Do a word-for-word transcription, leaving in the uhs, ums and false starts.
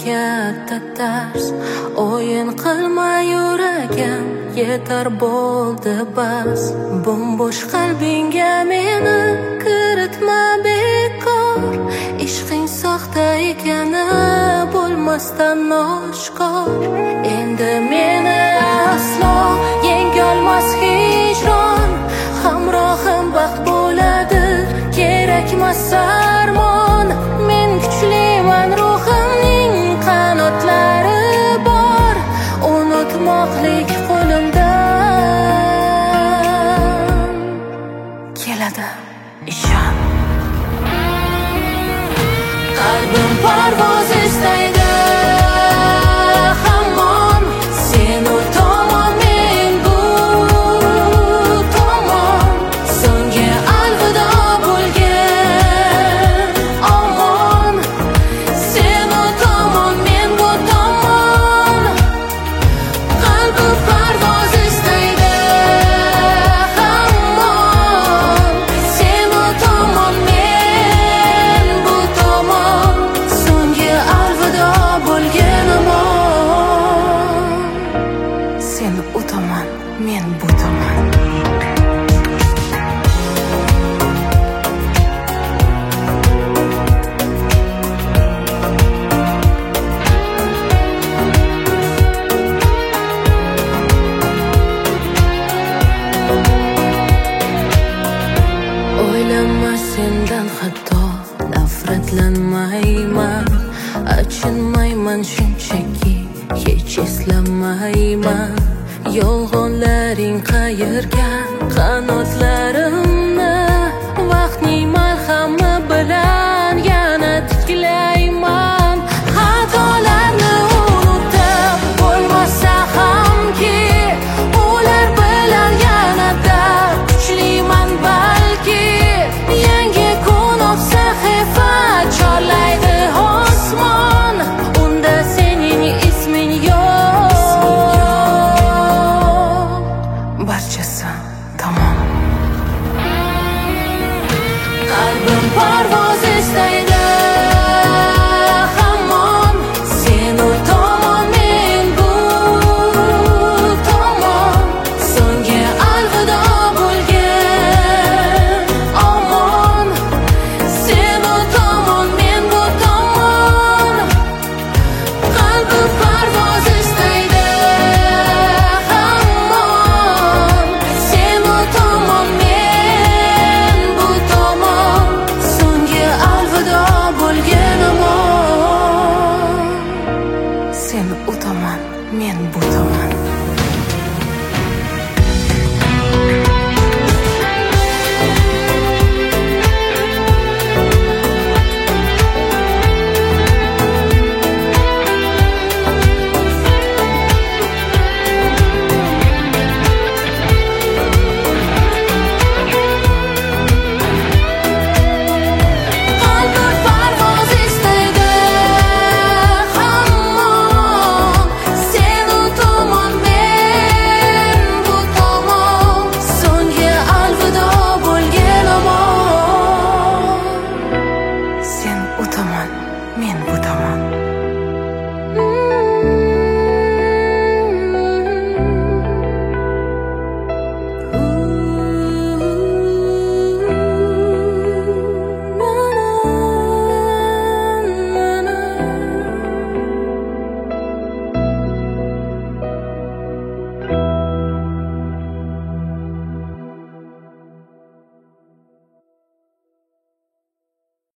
katta dars. O'yin qilma yuragim, yetar bo'ldi bas. Bo'mbo'sh qalbingga meni kiritma bekor. Ishqing soxta ekani bo'lmasdan oshkor. Endi meni aslo yengolmas hijron. Hamrohim baxt bo'ladi, kerakmas sarmon. Men kuchliman, ruhimning qanotlari bor. Unutmoqlik qo'limdan keladi, ishon. Qalbim parvoz istaydi hamon. Sen u tomon, men bu tomon. So'nggi alvido bo'lgin omon. Sen u tomon, men bu tomon. Qalbim parvoz istaydi hamon. Sen u tomon, men bu tomon. So'nggi alvido bo'lgin omon. Sen u tomon, men bu tomon. O'ylama sendan hatto nafratlanmayman. Achinmayman shunchaki, hech eslamayman. Yolg'onlaring qayirgan qanotlarimni. Vaqtning malhami bilan yana tiklayman. Xatolarni unutib bo'lmasa hamki, ular bilan yanada kuchliman balki. Yangi kun of sahifa chorlaydi osmon. Unda sening isming yo'q. Barchasi tamom. Qalbim parvoz istaydi hamon. Sen u tomon, men bu tomon. So'nggi alvido bo'lgin omon. Sen u tomon, men bu tomon. Qalbim parvoz istaydi hamon. Sen u tomon, men bu tomon. So'nggi alvido bo'lgin omon. Sen u tomon, men bu tomon. Qalbim parvoz istaydi hamon. Sen u tomon, men bu tomon. So'nggi alvido bo'lgin omon. Sen u tomon, men bu tomon.